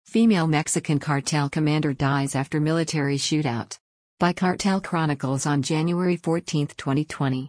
Female Mexican cartel commander dies after military shootout. By Cartel Chronicles on January 14, 2020.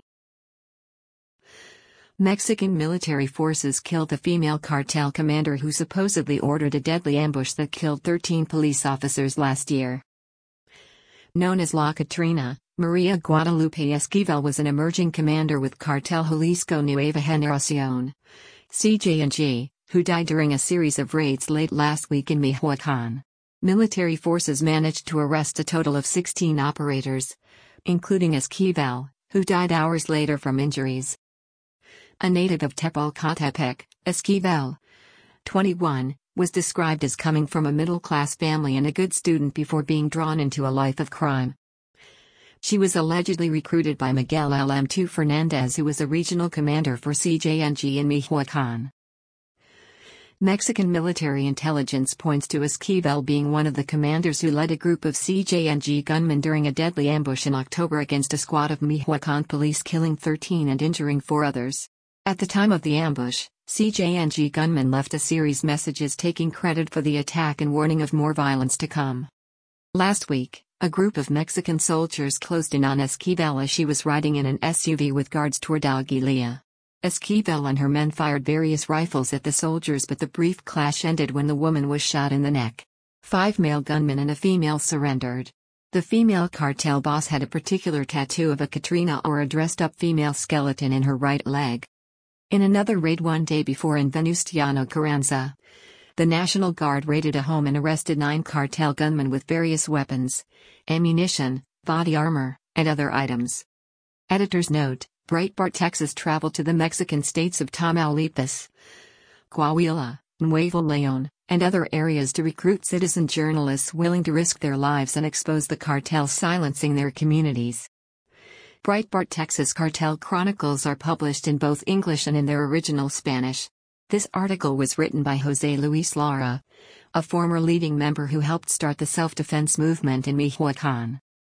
Mexican military forces killed the female cartel commander who supposedly ordered a deadly ambush that killed 13 police officers last year. Known as La Catrina, Maria Guadalupe Esquivel was an emerging commander with Cartel Jalisco Nueva Generación, CJNG, who died during a series of raids late last week in Michoacán. Military forces managed to arrest a total of 16 operators, including Esquivel, who died hours later from injuries. A native of Tepalcatepec, Esquivel, 21, was described as coming from a middle-class family and a good student before being drawn into a life of crime. She was allegedly recruited by Miguel LM2 Fernandez, who was a regional commander for CJNG in Michoacán. Mexican military intelligence points to Esquivel being one of the commanders who led a group of CJNG gunmen during a deadly ambush in October against a squad of Michoacán police, killing 13 and injuring 4 others. At the time of the ambush, CJNG gunmen left a series messages taking credit for the attack and warning of more violence to come. Last week, a group of Mexican soldiers closed in on Esquivel as she was riding in an SUV with guards toward Aguililla. Esquivel and her men fired various rifles at the soldiers, but the brief clash ended when the woman was shot in the neck. 5 male gunmen and a female surrendered. The female cartel boss had a particular tattoo of a Catrina, or a dressed-up female skeleton, in her right leg. In another raid one day before in Venustiano Carranza, the National Guard raided a home and arrested 9 cartel gunmen with various weapons, ammunition, body armor, and other items. Editor's note: Breitbart Texas traveled to the Mexican states of Tamaulipas, Coahuila, Nuevo León, and other areas to recruit citizen journalists willing to risk their lives and expose the cartels silencing their communities. Breitbart Texas Cartel Chronicles are published in both English and in their original Spanish. This article was written by José Luis Lara, a former leading member who helped start the self-defense movement in Michoacán.